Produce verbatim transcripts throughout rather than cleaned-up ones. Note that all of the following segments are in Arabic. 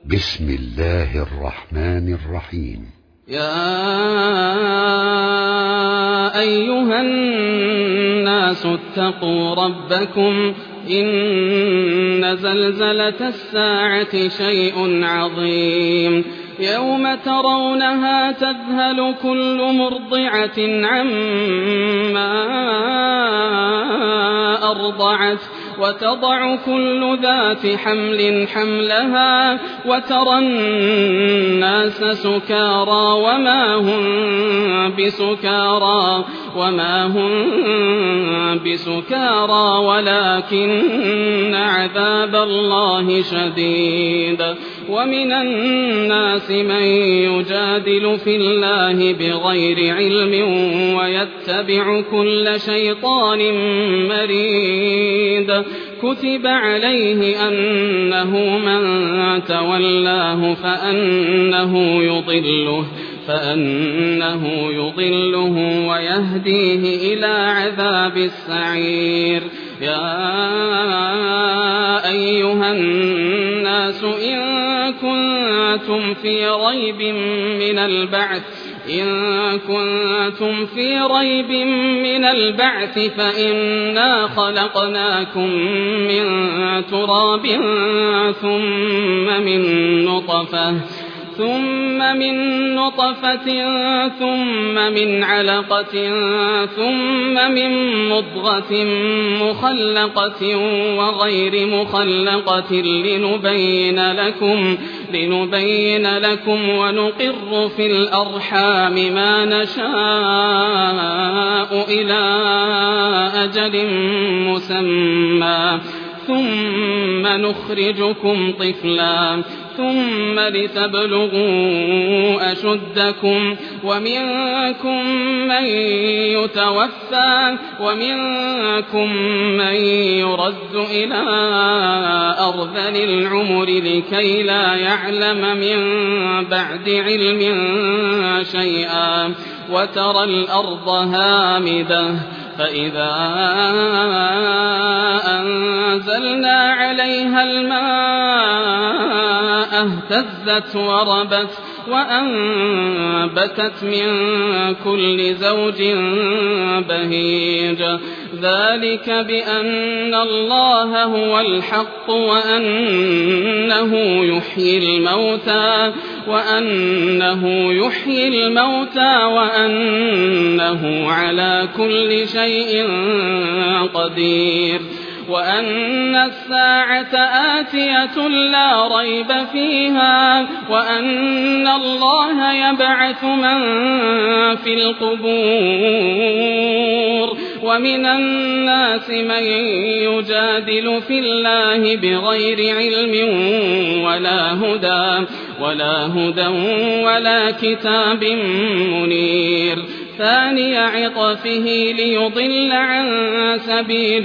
بسم الله الرحمن الرحيم. يا أيها الناس اتقوا ربكم إن زلزلة الساعة شيء عظيم يوم ترونها تذهل كل مرضعة عما أرضعت وتضع كل ذات حمل حملها وترى الناس سكارى وما هم بسكارى وما هم بسكارى ولكن عذاب الله شديد. ومن الناس من يجادل في الله بغير علم ويتبع كل شيطان مريد. كتب عليه أنه من تولاه فأنه يضله فأنه يضله ويهديه إلى عذاب السعير. يا أيها الناس إن كنتم في ريب من البعث إن كنتم في ريب من البعث فإنا خلقناكم من تراب ثم من نطفة ثم من نطفة ثم من علقة ثم من مضغة مخلقة وغير مخلقة لنبين لكم لنبين لكم ونقر في الأرحام ما نشاء إلى أجل مسمى ثم نخرجكم طفلا ثم لتبلغوا أشدكم ومنكم من يتوفى ومنكم من يرد إلى أرذل العمر لكي لا يعلم من بعد علم شيئا. وترى الأرض هامدة فإذا أنزلنا عليها الماء اهتزت وربت وأنبتت من كل زوج بهيج. ذلك بأن الله هو الحق وأنه يحيي الموتى وأنه يحيي الموتى وأنه على كل شيء قدير. وأن الساعة آتية لا ريب فيها وأن الله يبعث من في القبور. ومن الناس من يجادل في الله بغير علم ولا هدى ولا هدى ولا كتاب منير. ثاني عطفه ليضل عن سبيل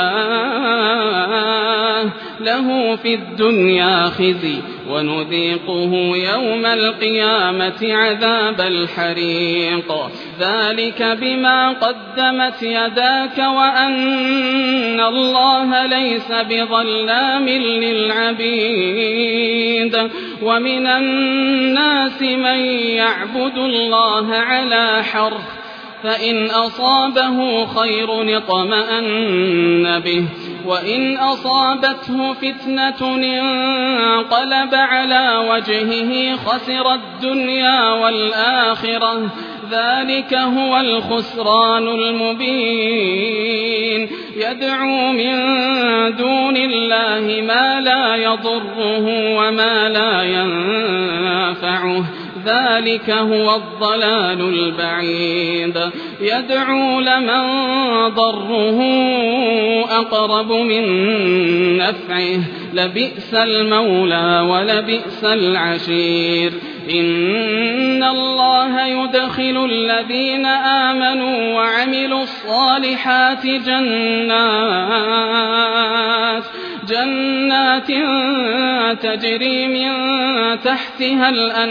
الله له في الدنيا خزي ونذيقه يوم القيامة عذاب الحريق. ذلك بما قدمت يداك وأن الله ليس بظلام للعبيد. ومن الناس من يعبد الله على حرف فإن أصابه خير اطمأن به وإن أصابته فتنة انقلب على وجهه خسر الدنيا والآخرة. ذلك هو الخسران المبين. يدعو من دون الله ما لا يضره وما لا ينفعه. ذلك هو الضلال البعيد. يدعو لمن ضره أقرب من نفعه لبئس المولى ولبئس العشير. إن الله يدخل الذين آمنوا وعملوا الصالحات جنات جنات تجري من تحتها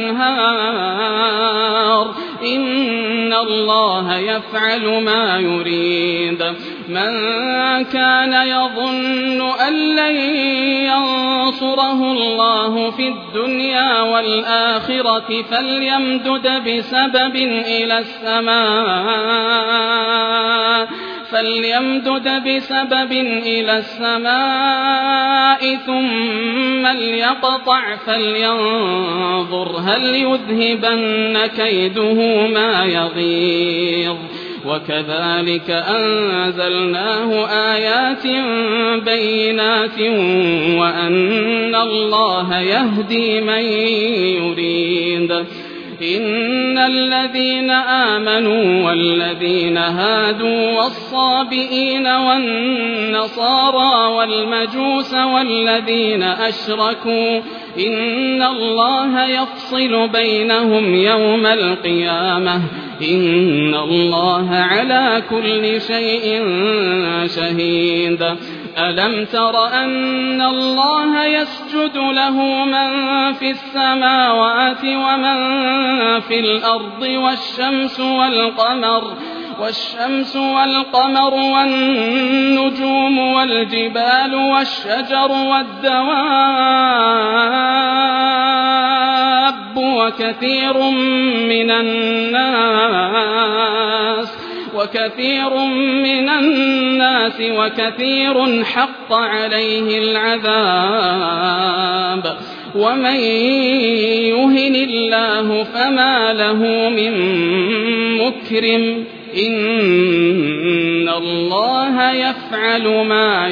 الأنهار إن الله يفعل ما يريد من كان يظن أن لن ينصره الله في الدنيا والآخرة فليمدد بسبب إلى السماء فليمدد بسبب إلى السماء ثم ليقطع فلينظر هل يذهبن كيده ما يغيظ وكذلك أنزلناه آيات بينات وأن الله يهدي من يريد إن الذين آمنوا والذين هادوا والصابئين والنصارى والمجوس والذين أشركوا إن الله يفصل بينهم يوم القيامة إن الله على كل شيء شهيد ألم تر أن الله يسجد له من في السماوات ومن في الأرض والشمس والقمر والشمس والقمر والنجوم والجبال والشجر والدواب وكثير من الناس وكثير من الناس وكثير حق عليه العذاب ومن يهن الله فما له من مكرم إن الله يفعل ما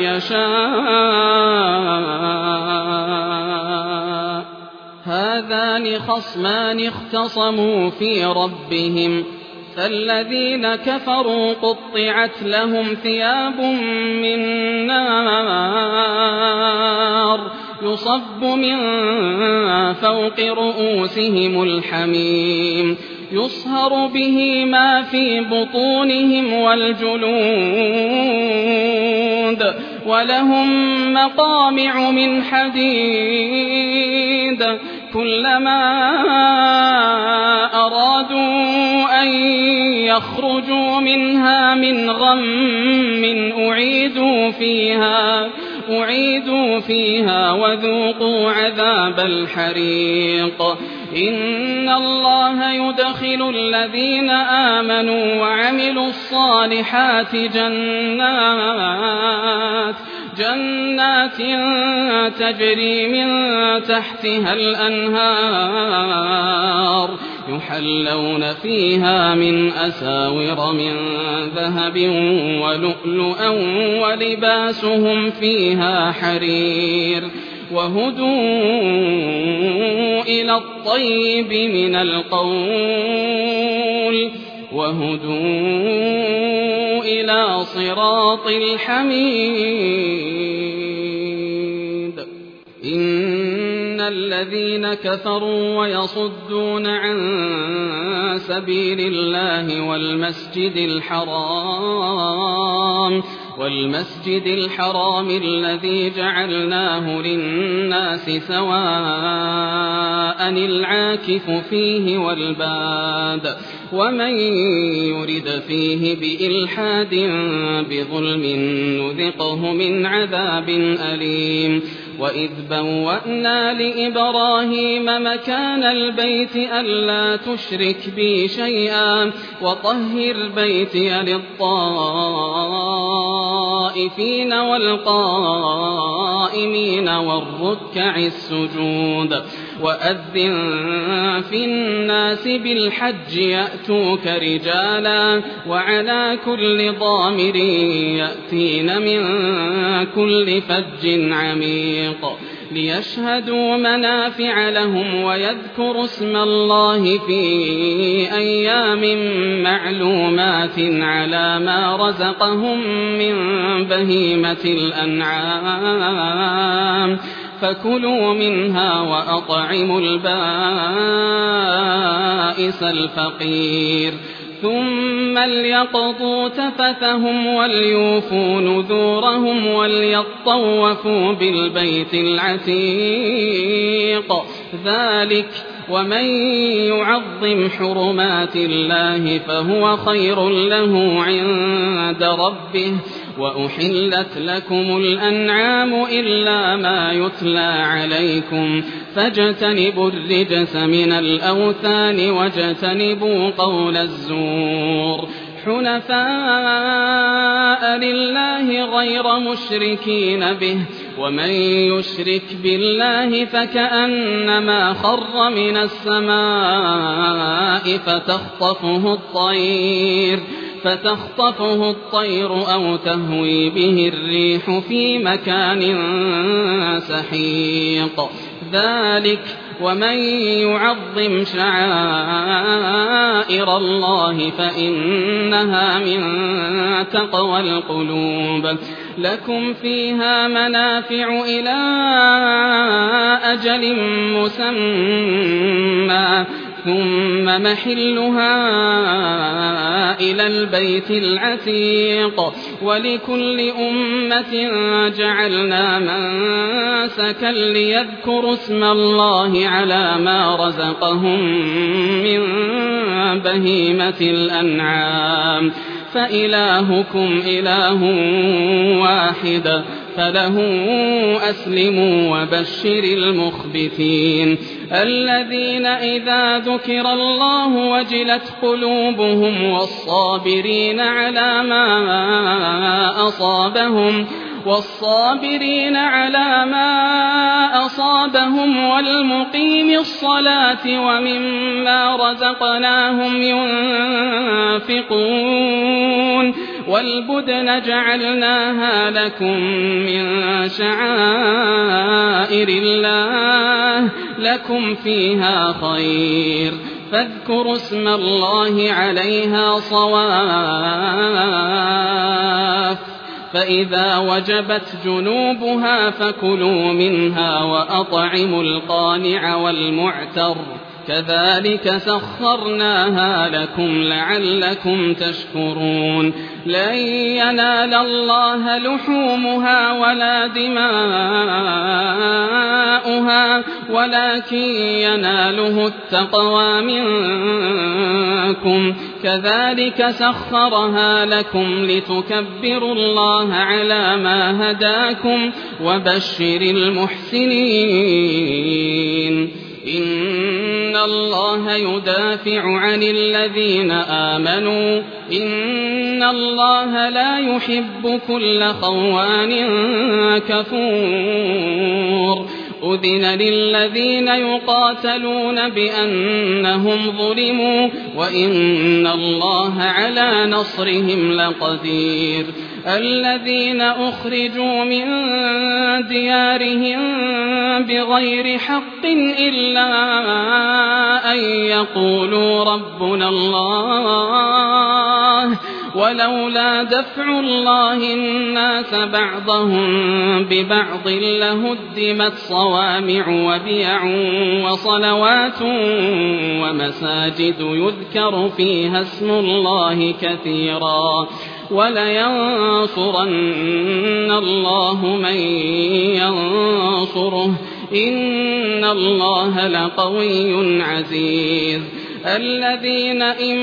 يشاء هذان خصمان اختصموا في ربهم فالذين كفروا قطعت لهم ثياب من نار يصب من فوق رؤوسهم الحميم يصهر به ما في بطونهم والجلود ولهم مقامع من حديد كلما أرادوا أن يخرجوا منها من غم أعيدوا فيها أعيدوا فيها وذوقوا عذاب الحريق إن الله يدخل الذين آمنوا وعملوا الصالحات جنات جنات تجري من تحتها الأنهار يحلون فيها من أساور من ذهب ولؤلؤا ولباسهم فيها حرير وهدوا إلى الطيب من القول وهدوا إلى صراط الحميد إن الذين كفروا ويصدون عن سبيل الله والمسجد الحرام والمسجد الحرام الذي جعلناه للناس سواء العاكف فيه والباد ومن يرد فيه بإلحاد بظلم نذقه من عذاب أليم وإذ بوأنا لإبراهيم مكان البيت ألا تشرك بي شيئا وطهر بيتي للطائفين والقائمين والركع السجود وأذن في الناس بالحج يأتوك رجالا وعلى كل ضامر يأتين من كل فج عميق ليشهدوا منافع لهم ويذكروا اسم الله في أيام معلومات على ما رزقهم من بهيمة الأنعام فكلوا منها وأطعموا البائس الفقير ثم ليقضوا تفثهم وليوفوا نذورهم وليطوفوا بالبيت العتيق ذلك ومن يعظم حرمات الله فهو خير له عند ربه وأحلت لكم الأنعام إلا ما يتلى عليكم فاجتنبوا الرجس من الأوثان واجتنبوا قول الزور حنفاء لله غير مشركين به ومن يشرك بالله فكأنما خر من السماء فتخطفه الطير فتخطفه الطير أو تهوي به الريح في مكان سحيق ذلك ومن يعظم شعائر الله فإنها من تقوى القلوب لكم فيها منافع إلى أجل مسمى ثم محلها إلى البيت العتيق ولكل أمة جعلنا منسكا ليذكروا اسم الله على ما رزقهم من بهيمة الأنعام فإلهكم إله واحد فله أسلموا وبشر المخبتين الذين إذا ذكر الله وجلت قلوبهم والصابرين على ما أصابهم والصابرين على ما أصابهم والمقيم الصلاة ومما رزقناهم ينفقون والبدن جعلناها لكم من شعائر الله لكم فيها خير فاذكروا اسم الله عليها صواف فإذا وجبت جنوبها فكلوا منها وأطعموا القانع والمعتر كذلك سخرناها لكم لعلكم تشكرون لن ينال الله لحومها ولا دماؤها ولكن يناله التقوى منكم كذلك سخرها لكم لتكبروا الله على ما هداكم وبشر المحسنين إن الله يدافع عن الذين آمنوا إن الله لا يحب كل خوان كفور أذن للذين يقاتلون بأنهم ظلموا وإن الله على نصرهم لقدير الذين أخرجوا من ديارهم بغير حق إلا أن يقولوا ربنا الله ولولا دفع الله الناس بعضهم ببعض لهدمت صوامع وبيع وصلوات ومساجد يذكر فيها اسم الله كثيرا ولينصرن الله من ينصره إن الله لقوي عزيز الذين إن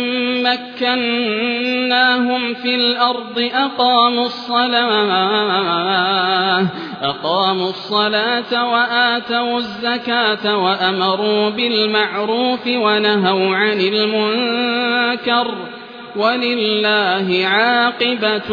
مكناهم في الأرض أقاموا الصلاة أقاموا الصلاة وآتوا الزكاة وأمروا بالمعروف ونهوا عن المنكر ولله عاقبة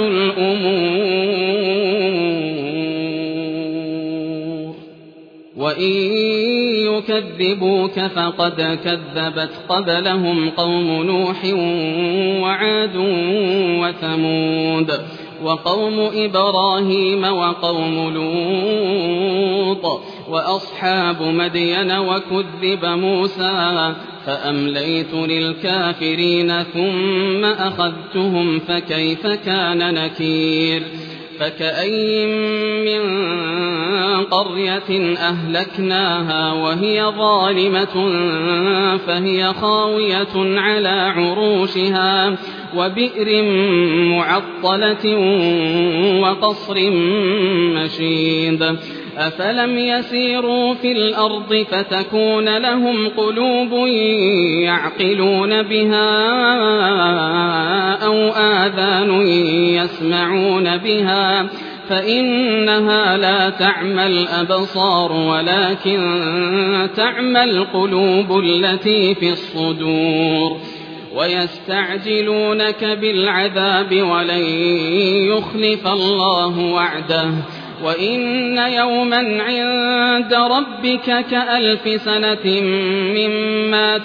الأمور وإن يكذبوك فقد كذبت قبلهم قوم نوح وعاد وثمود وقوم إبراهيم وقوم لوط وأصحاب مدين وكذب موسى فأمليت للكافرين ثم أخذتهم فكيف كان نكير فكأين من قرية أهلكناها وهي ظالمة فهي خاوية على عروشها وبئر معطلة وقصر مشيد أفلم يسيروا في الأرض فتكون لهم قلوب يعقلون بها أو آذان يسمعون بها فإنها لا تعمى الأبصار ولكن تعمى القلوب التي في الصدور ويستعجلونك بالعذاب ولن يخلف الله وعده وإن يوما عند ربك كألف سنة مما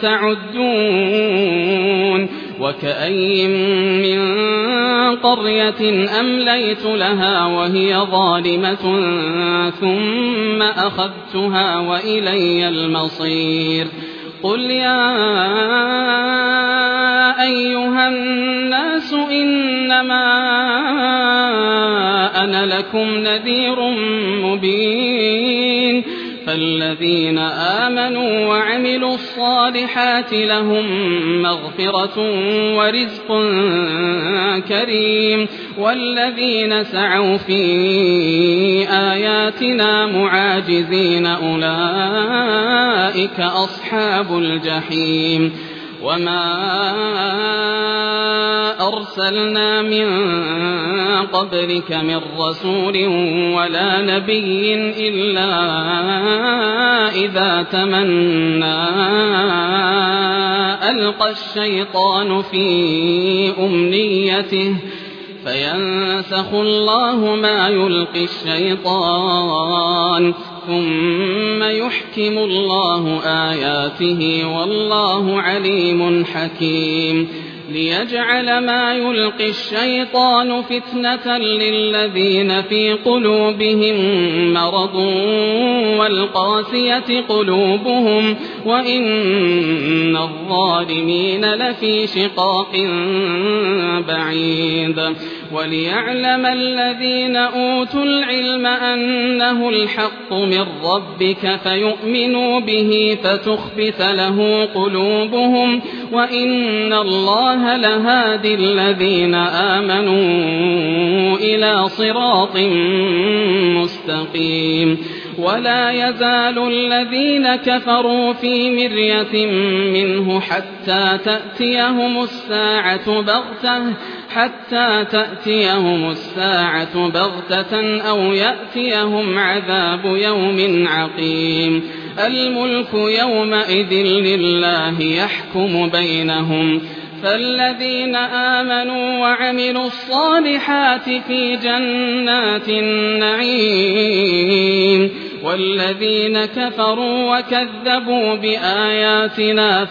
تعدون وكأي من قرية أمليت لها وهي ظالمة ثم أخذتها وإلي المصير قل يا أيها الناس إنما أنا لكم نذير مبين فالذين آمنوا وعملوا الصالحات لهم مغفرة ورزق كريم والذين سعوا في آياتنا معاجزين أولئك أصحاب الجحيم وما أرسلنا من قبلك من رسول ولا نبي إلا إذا تمنى ألقى الشيطان في أمنيته فينسخ الله ما يلقي الشيطان ثم يحكم الله آياته والله عليم حكيم ليجعل ما يلقي الشيطان فتنة للذين في قلوبهم مرض والقاسية قلوبهم وإن الظالمين لفي شقاق بعيد وليعلم الذين أوتوا العلم أنه الحق من ربك فيؤمنوا به فتخبت له قلوبهم وإن الله لهادي الذين آمنوا إلى صراط مستقيم ولا يزال الذين كفروا في مرية منه حتى تأتيهم الساعة بغتة حتى تأتيهم الساعة بغتة أو يأتيهم عذاب يوم عقيم الملك يومئذ لله يحكم بينهم فالذين آمنوا وعملوا الصالحات في جنات النعيم والذين كفروا وكذبوا بآياتنا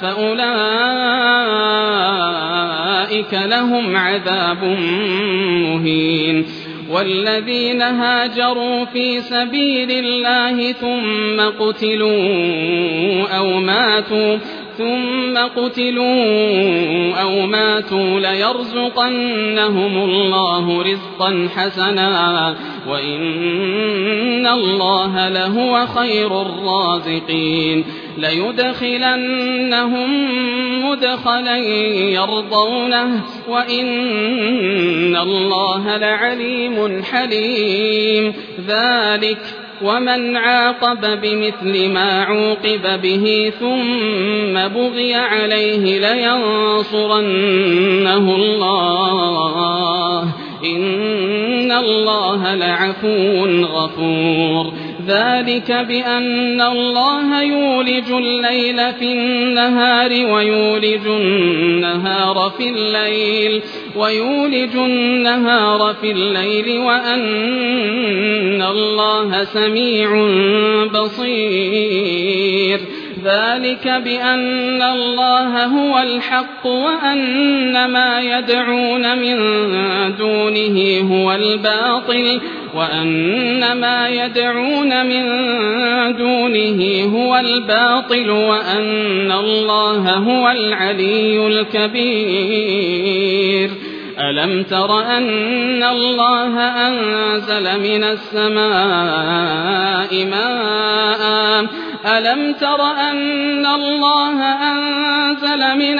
فأولئك لهم عذاب مهين والذين هاجروا في سبيل الله ثم قتلوا أو ماتوا ثم قتلوا أو ماتوا ليرزقنهم الله رزقا حسنا وإن الله لهو خير الرازقين ليدخلنهم مدخلا يرضونه وإن الله لعليم حليم ذلك ومن عاقب بمثل ما عوقب به ثم بغي عليه لينصرنه الله إن الله لعفو غفور ذلك بأن الله يولج الليل في النهار ويولج النهار في الليل ويولج النهار في الليل وأن الله سميع بصير ذلك بأن الله هو الحق وأن ما يدعون من دونه هو الباطل وأن ما يدعون من دونه هو الباطل وأن الله هو العلي الكبير ألم تر أن الله أنزل من السماء ماء ألم تر أن الله أنزل من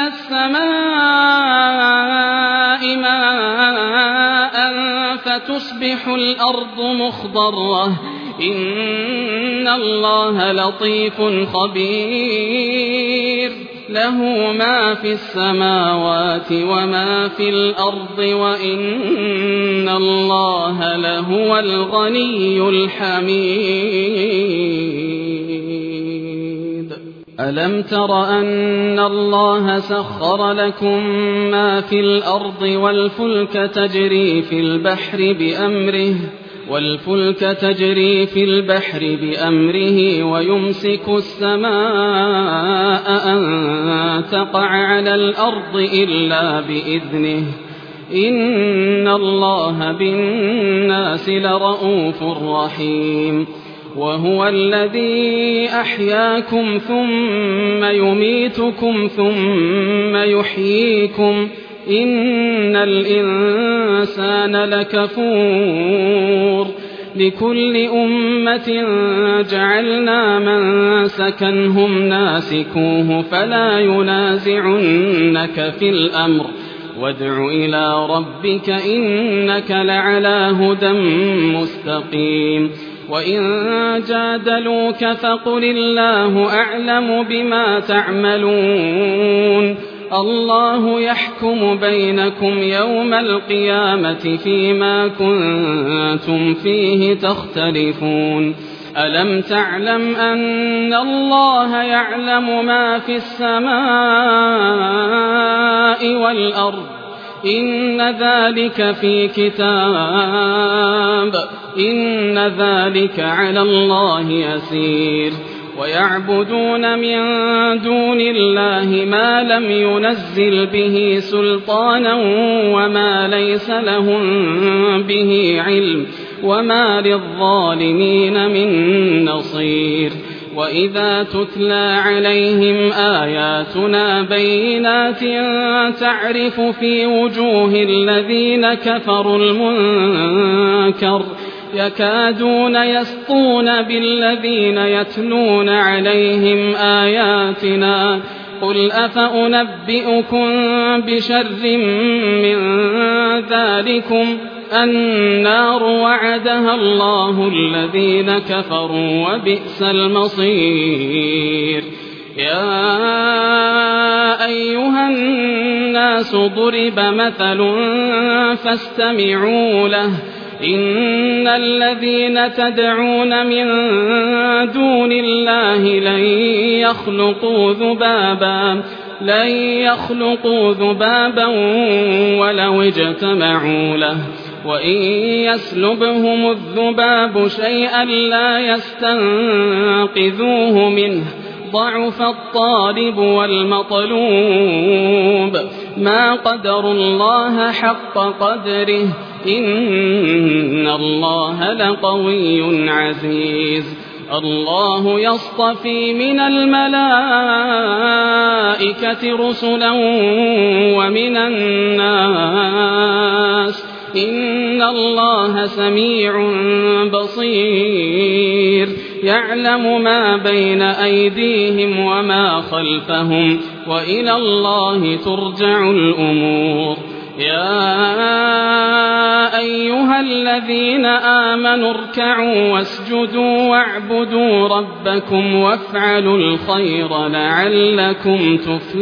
السماء ماء فتصبح الأرض مخضرة إن الله لطيف خبير له ما في السماوات وما في الأرض وإن الله لهو الغني الحميد ألم تر أن الله سخر لكم ما في الأرض والفلك تجري في البحر بأمره والفلك تجري في البحر بأمره ويمسك السماء أن تقع على الأرض إلا بإذنه إن الله بالناس لرءوف رحيم وهو الذي أحياكم ثم يميتكم ثم يحييكم إن الإنسان لكفور لكل أمة جعلنا منسكا هم ناسكوه فلا ينازعنك في الأمر وادع إلى ربك إنك لعلى هدى مستقيم وإن جادلوك فقل الله أعلم بما تعملون الله يحكم بينكم يوم القيامة فيما كنتم فيه تختلفون ألم تعلم أن الله يعلم ما في السماء والأرض إن ذلك في كتاب إن ذلك على الله يسير ويعبدون من دون الله ما لم ينزل به سلطانا وما ليس لهم به علم وما للظالمين من نصير وإذا تتلى عليهم آياتنا بينات تعرف في وجوه الذين كفروا المنكر يكادون يسطون بالذين يتلون عليهم آياتنا قل أفأنبئكم بشر من ذلكم النار وعدها الله الذين كفروا وبئس المصير يا أيها الناس ضرب مثل فاستمعوا له إن الذين تدعون من دون الله لن يخلقوا ذبابا لن يخلقوا ذبابا ولو اجتمعوا له وإن يسلبهم الذباب شيئا لا يستنقذوه منه ضعف الطالب والمطلوب ما قدروا الله حق قدره إن الله لقوي عزيز الله يصطفي من الملائكة رسلا ومن الناس إن الله سميع بصير يعلم ما بين أيديهم وما خلفهم وإلى الله ترجع الأمور يا أيها الذين آمنوا اركعوا واسجدوا واعبدوا ربكم وافعلوا الخير لعلكم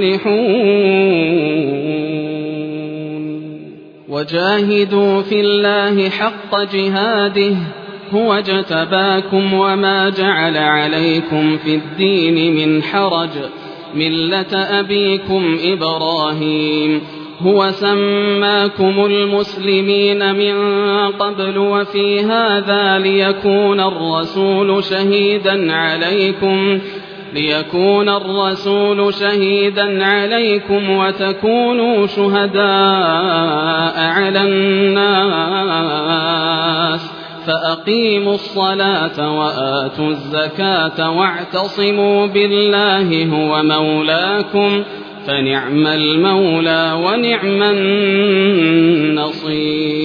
تفلحون وجاهدوا في الله حق جهاده هو اجتباكم وما جعل عليكم في الدين من حرج ملة أبيكم إبراهيم هو سماكم المسلمين من قبل وفي هذا ليكون الرسول شهيدا عليكم ليكون الرسول شهيدا عليكم وتكونوا شهداء على الناس فأقيموا الصلاة وآتوا الزكاة واعتصموا بالله هو مولاكم فنعم المولى ونعم النصير.